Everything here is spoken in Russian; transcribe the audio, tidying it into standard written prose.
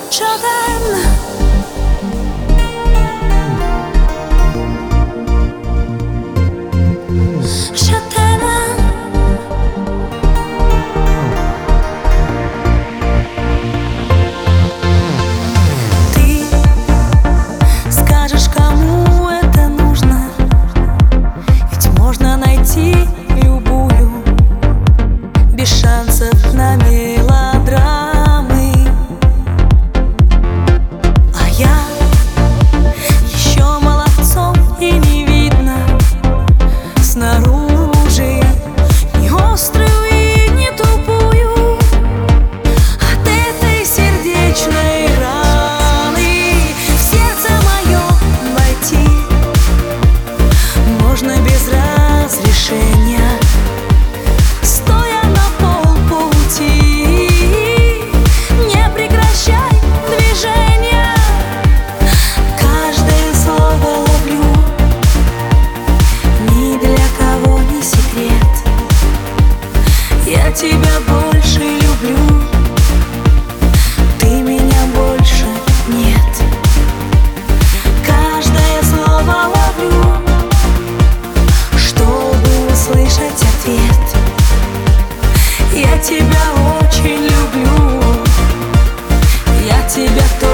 Jordan. Любую, без шансов на мелодрамы. А я еще молодцом и не видно снаружи, не острую и не тупую от этой сердечной раны. В сердце мое войти можно без разрешения, стоя на полпути. Не прекращай движения, каждое слово ловлю, ни для кого не секрет. Я тебя больше люблю, ты меня больше нет. Каждое слово ловлю, слышать ответ. Я тебя очень люблю, я тебя тоже.